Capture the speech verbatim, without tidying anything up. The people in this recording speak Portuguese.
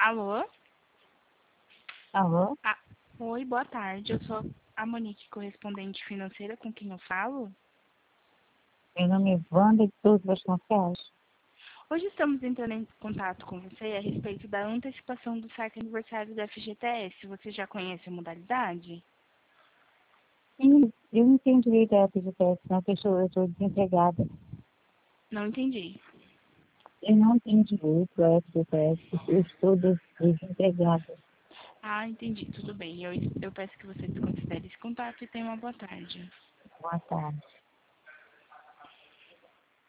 Alô? Alô? Ah, oi, boa tarde. Eu sou a Monique, correspondente financeira, com quem eu falo. Meu nome é Wanda de Souza Vasconcelos. Hoje estamos entrando em contato com você a respeito da antecipação do saque aniversário do F G T S. Você já conhece a modalidade? Sim, eu não tenho direito a F G T S, não, porque eu estou, eu estou desempregada. Não entendi. Eu não tenho direito a F G T S, porque eu estou des- desempregada. Ah, entendi. Tudo bem. Eu, eu peço que você desconsidere esse contato e tenha uma boa tarde. Boa tarde.